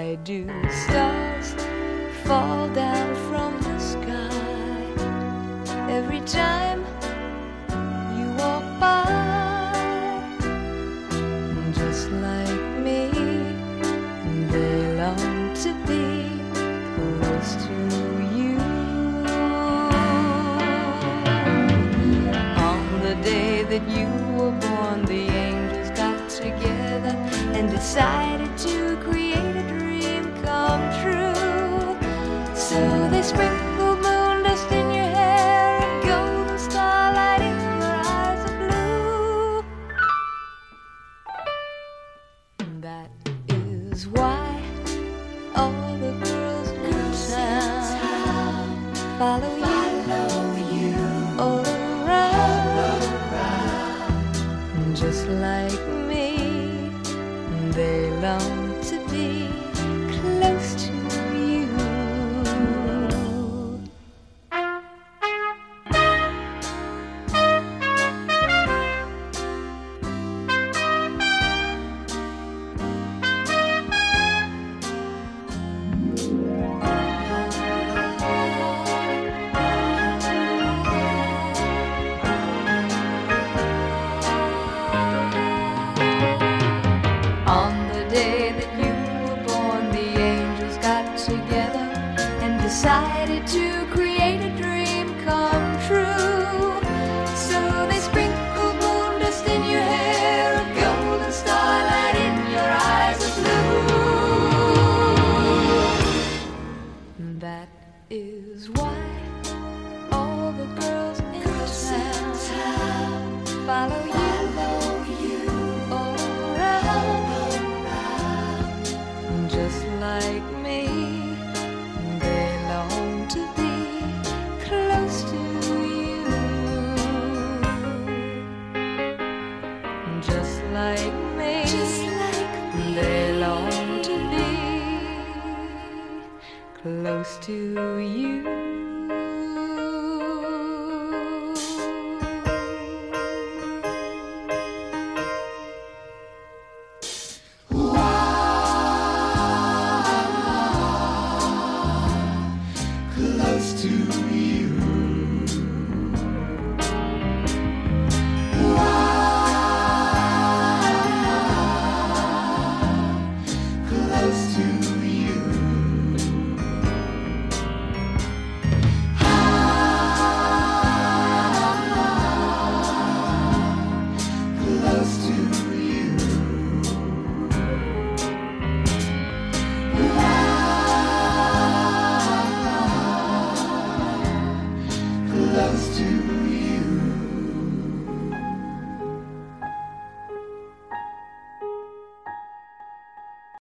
Why do stars fall down from the sky every time you walk by? Just like me, they long to be close to you. On the day that you were born, the angels got together and decided to create a dream come true. So they sprinkled moon dust in your hair and golden starlight in your eyes of blue. That is why all the girls in town follow you all around. Just like me, they long to be close to you. On the day that you were born, the angels got together and decided to create a dream come true. So they sprinkled moon dust in your hair, a golden starlight in your eyes of blue. That is why all the girls in town follow you all around. Just like me, they long to be close to you. Just like me, they long to be close to you.